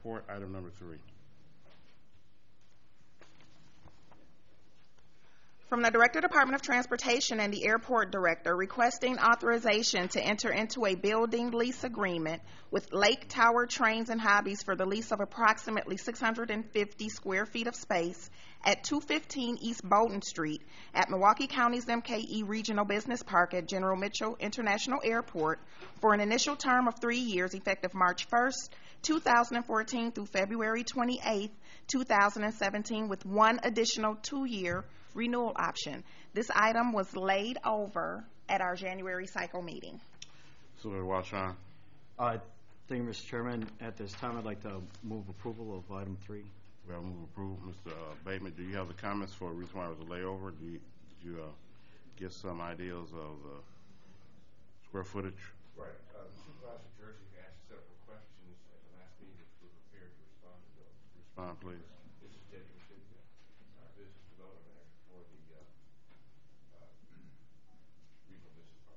Report, item number 3. From the Director, Department of Transportation and the Airport Director requesting authorization to enter into a building lease agreement with Lake Tower Trains and Hobbies for the lease of approximately 650 square feet of space at 215 East Bowden Street at Milwaukee County's MKE Regional Business Park at General Mitchell International Airport for an initial term of 3 years effective March 1st, 2014 through February 28th, 2017 with one additional 2-year renewal option. This item was laid over at our January cycle meeting. Supervisor Walchon. Thank you, Mr. Chairman. At this time, I'd like to move approval of item 3. We have move approval. Mr. Bateman, do you have the comments for the reason why it was a layover? Did you get some ideas of the square footage? Right. Supervisor Jersey asked several questions at the last meeting that we're prepared to respond to those. Respond, please. This is Jacob Cynthia, our business development manager for the regional business park.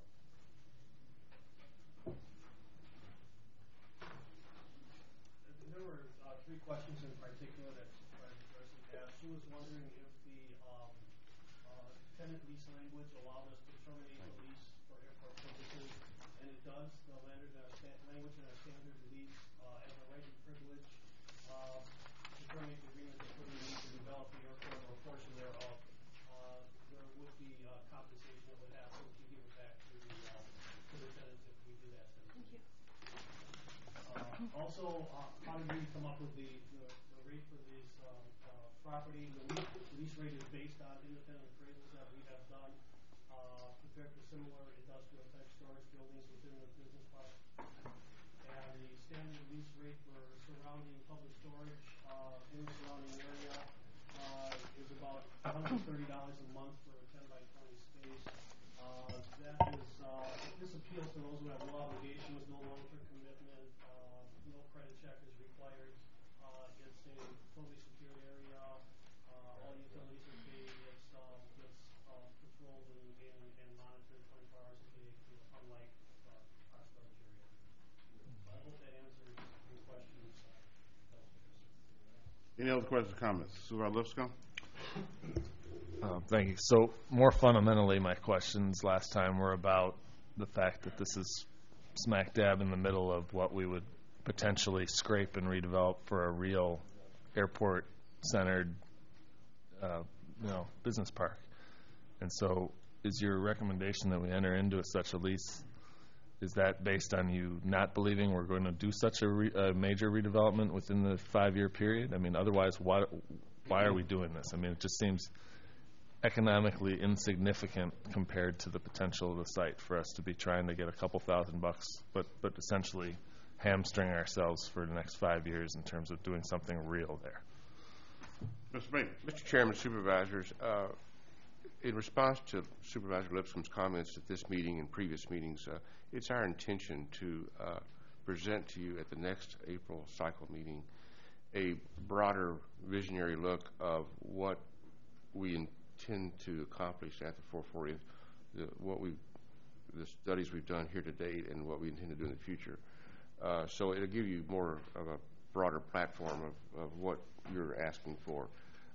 There were 3 questions in particular that Supervisor Jersey asked. She was wondering if the tenant lease language allowed us to terminate the lease for airport purposes, and it does. The language in our standard lease has a right and privilege to terminate the agreement that we need to develop the airport or a portion thereof. There would be compensation that would happen to give it back to the tenants if we do that. Thank you. Also, how did we come up with the rate for this property? The lease rate is based on independent appraisals that we have done compared to similar industrial type storage buildings within the business park. And the standard lease rate for surrounding public storage in the surrounding area is about $130 a month for a 10 by 20 space. That is, this appeals to those who have no obligations, no long-term commitment, no credit check is required. It's a totally secure area. All utilities are paid. It's patrolled and monitored 24 hours a day, unlike our storage area. I hope that answers your questions. Any other questions or comments? Supervisor Lipscomb. Thank you. So more fundamentally, my questions last time were about the fact that this is smack dab in the middle of what we would potentially scrape and redevelop for a real airport-centered, business park. And so, is your recommendation that we enter into such a lease? Is that based on you not believing we're going to do such a major redevelopment within the 5-year period? I mean, otherwise, why are we doing this? I mean, it just seems economically insignificant compared to the potential of the site for us to be trying to get a couple $1,000 bucks, but essentially hamstring ourselves for the next 5 years in terms of doing something real there. Mr. Bateman. Mr. Chairman, Supervisors, in response to Supervisor Lipscomb's comments at this meeting and previous meetings, it's our intention to present to you at the next April cycle meeting a broader visionary look of what we intend to accomplish at the 440th, the studies we've done here to date and what we intend to do in the future. So it'll give you more of a broader platform of what you're asking for.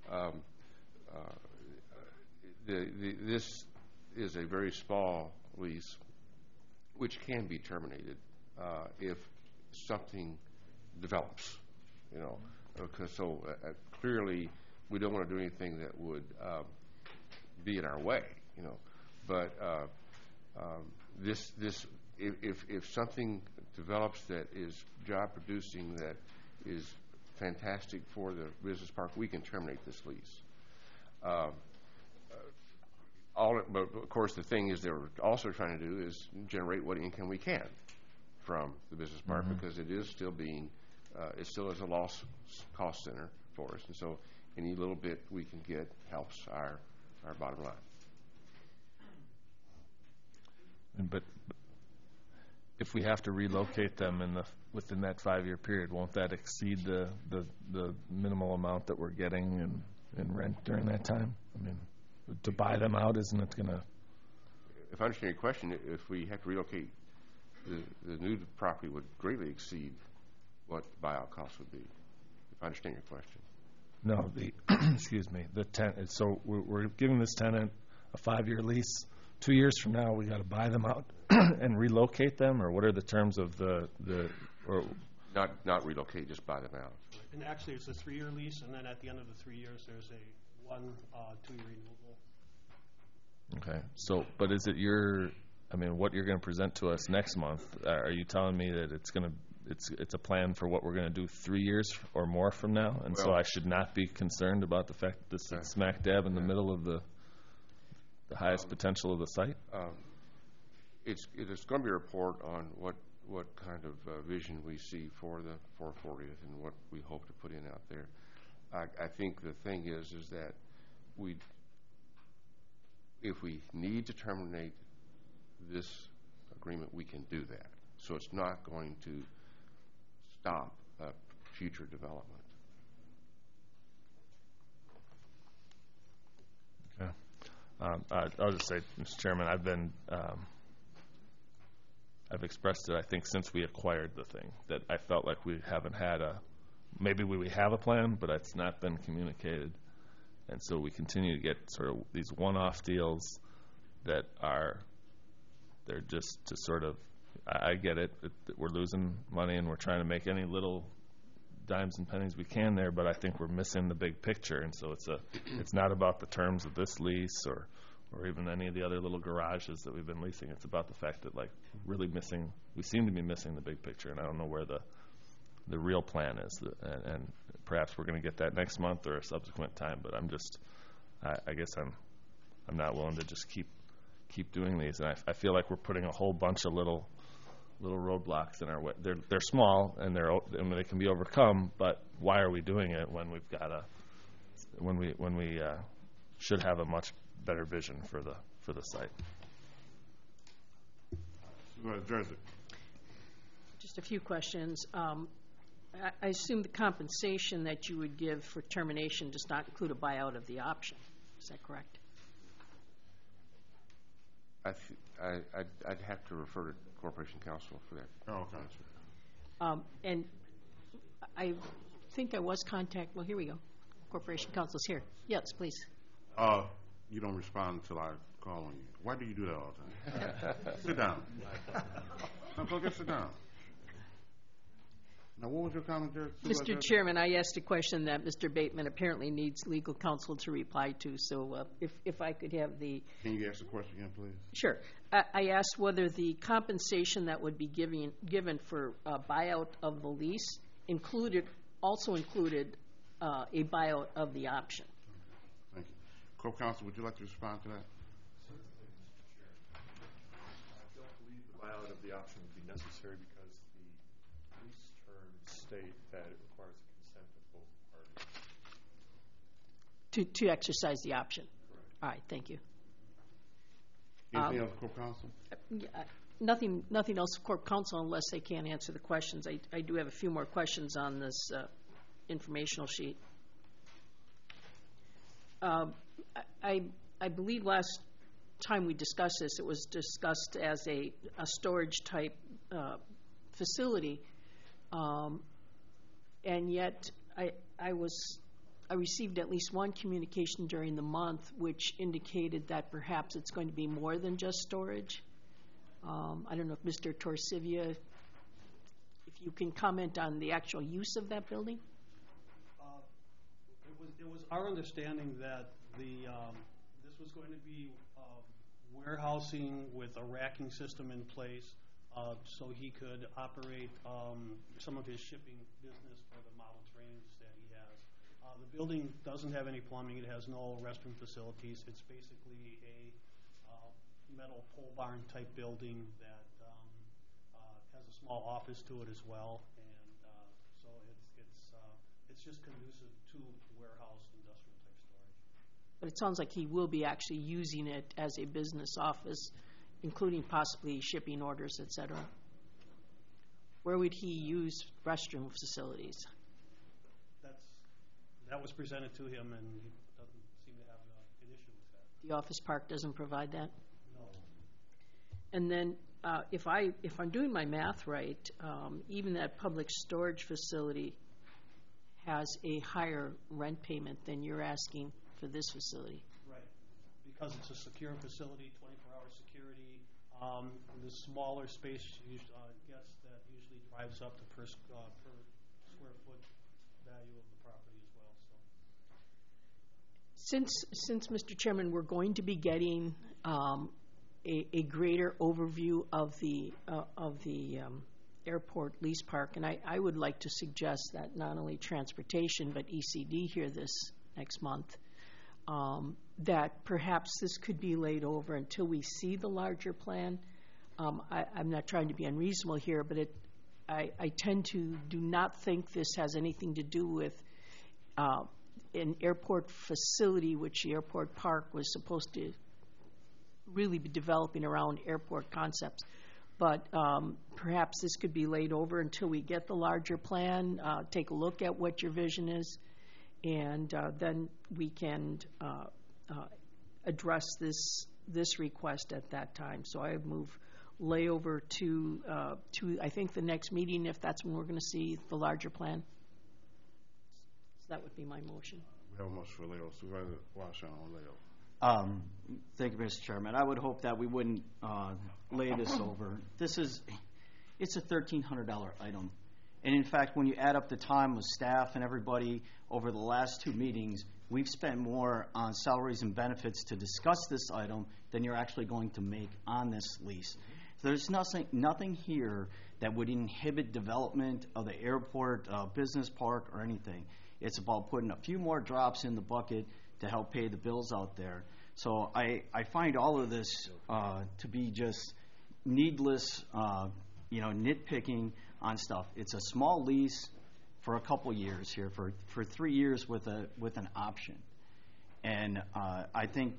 This is a very small lease which can be terminated if something develops, because clearly we don't want to do anything that would be in our way, but if something develops that is job producing, that is fantastic for the business park, we can terminate this lease. But of course, the thing is, they're also trying to do is generate what income we can from the business park, because it is still it still is a loss cost center for us, and so any little bit we can get helps our bottom line. But if we have to relocate them within that 5-year period, won't that exceed the minimal amount that we're getting in rent during that time? I mean, to buy them out, isn't it going to? If I understand your question, if we have to relocate, the new property would greatly exceed what the buyout cost would be, if I understand your question. No, the, excuse me, the tenant, so we're giving this tenant a 5-year lease. 2 years from now, we got to buy them out and relocate them, or what are the terms of or Not relocate, just buy them out. And actually, it's a 3-year lease, and then at the end of the 3 years, there's a 2-year renewal. okay, so, but is it what you're going to present to us next month, are you telling me that it's a plan for what we're going to do 3 years or more from now? And so Well- I should not be concerned about the fact that this is smack dab in the middle of the highest potential of the site? It is going to be a report on what kind of vision we see for the 440th and what we hope to put in out there. I think the thing is that if we need to terminate this agreement, we can do that. So it's not going to stop future development. Okay. I'll just say, Mr. Chairman, I've expressed it, I think, since we acquired the thing, that I felt like we haven't had maybe we have a plan, but it's not been communicated. And so we continue to get sort of these one-off deals that they're just to sort of, I get it, that we're losing money and we're trying to make any little dimes and pennies we can there, but I think we're missing the big picture. And so it's not about the terms of this lease or even any of the other little garages that we've been leasing. It's about the fact that, like, we seem to be missing the big picture, and I don't know where the real plan is. And perhaps we're going to get that next month or a subsequent time, but I guess I'm not willing to just keep doing these. And I feel like we're putting a whole bunch of little roadblocks in our way. They're small and they can be overcome, but why are we doing it when we've got when we should have a much better vision for the site? Jersey. Just a few questions. I assume the compensation that you would give for termination does not include a buyout of the option. Is that correct? I'd have to refer to Corporation Counsel for that. Oh, okay. And I think there was contact. Well, here we go. Corporation Counsel's here. Yes, please. You don't respond until I call on you. Why do you do that all the time? Sit down. No, go sit down. Now, what was your comment there? Mr. Chairman, I asked a question that Mr. Bateman apparently needs legal counsel to reply to, so if I could have the... Can you ask the question again, please? Sure. I asked whether the compensation that would be given for a buyout of the lease also included a buyout of the option. Thank you. Corp Counsel, would you like to respond to that? Certainly, Mr. Chair. I don't believe the buyout of the option would be necessary because the lease terms state that it requires the consent of both parties. To exercise the option. Correct. All right, thank you. Anything else, Corp Counsel? Nothing else, Corp Counsel, unless they can't answer the questions. I do have a few more questions on this informational sheet. I believe last time we discussed this, it was discussed as a storage type facility, and yet I received at least one communication during the month which indicated that perhaps it's going to be more than just storage. I don't know if Mr. Torsivia, if you can comment on the actual use of that building. It was our understanding that this was going to be warehousing with a racking system in place so he could operate some of his shipping business for the model trains that he has. The building doesn't have any plumbing. It has no restroom facilities. It's basically a metal pole barn type building that has a small office to it as well, and so it's just conducive to warehouse industrial type storage. But it sounds like he will be actually using it as a business office, including possibly shipping orders, et cetera. Where would he use restroom facilities? That was presented to him, and he doesn't seem to have an issue with that. The office park doesn't provide that? No. And then if I'm doing my math right, even that public storage facility has a higher rent payment than you're asking for this facility. Right, because it's a secure facility, 24-hour security. The smaller space gets that usually drives up the per square foot value of the property as well. So. Since Mr. Chairman, we're going to be getting a greater overview of the airport lease park, and I would like to suggest that not only transportation but ECD here this next month, that perhaps this could be laid over until we see the larger plan. I'm not trying to be unreasonable here, but I tend to do not think this has anything to do with an airport facility, which the airport park was supposed to really be developing around airport concepts. But perhaps this could be laid over until we get the larger plan, take a look at what your vision is, and then we can address this request at that time. So I would move layover to I think the next meeting, if that's when we're going to see the larger plan. So that would be my motion. We have a motion for layover. Supervisor Washington on layover. Thank you, Mr. Chairman. I would hope that we wouldn't lay this over. It's a $1,300 item. And in fact, when you add up the time of staff and everybody over the last 2 meetings, we've spent more on salaries and benefits to discuss this item than you're actually going to make on this lease. There's nothing here that would inhibit development of the airport, business park, or anything. It's about putting a few more drops in the bucket to help pay the bills out there. So I find all of this to be just needless, nitpicking on stuff. It's a small lease for a couple years here, for 3 years with an option. And I think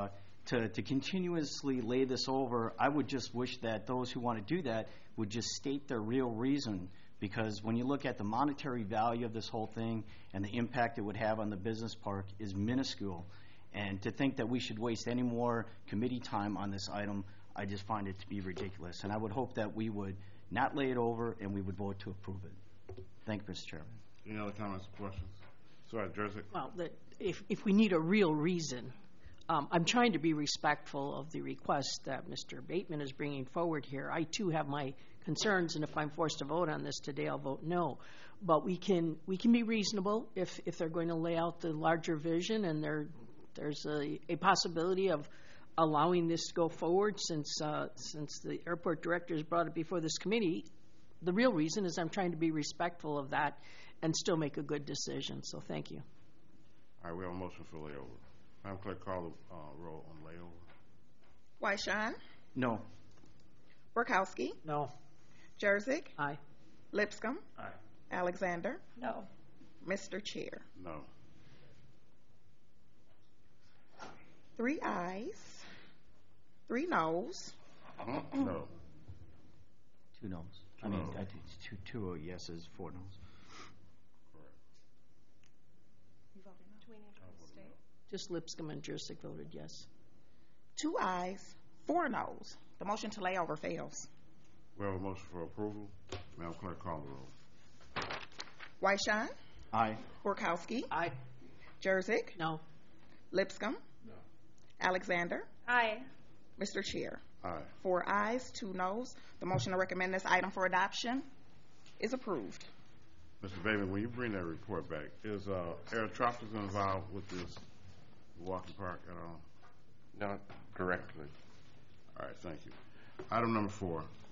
to continuously lay this over, I would just wish that those who want to do that would just state their real reason, because when you look at the monetary value of this whole thing and the impact it would have on the business park is minuscule. And to think that we should waste any more committee time on this item, I just find it to be ridiculous. And I would hope that we would not lay it over and we would vote to approve it. Thank you, Mr. Chairman. Any other comments or questions? Sorry, Jersey. Well, if we need a real reason, I'm trying to be respectful of the request that Mr. Bateman is bringing forward here. I, too, have my concerns, and if I'm forced to vote on this today, I'll vote no. But we can be reasonable if they're going to lay out the larger vision, and there's a possibility of allowing this to go forward since the airport director has brought it before this committee. The real reason is I'm trying to be respectful of that and still make a good decision. So thank you. All right, we have a motion for layover. Madam Clerk, call the roll on layover. Wyshawn, No. Workowski, No. Jerzyk, Aye. Lipscomb, Aye. Alexander, No. Mr. Chair. No. 3 ayes, 3 noes. No. 2 noes. I mean, I think it's two yeses, 4 noes. Just Lipscomb and Jerzyk voted yes. 2 ayes, 4 noes. The motion to lay over fails. We have a motion for approval. Madam Clerk, call the roll. Wyshawn, Aye. Workowski, Aye. Jerzyk, No. Lipscomb, Alexander, Aye. Mr. Chair. Aye. 4 ayes, 2 noes. The motion to recommend this item for adoption is approved. Mr. Bateman, when you bring that report back, is Air Tropics involved with this walking park at all? Not directly. All right, thank you. Item number 4,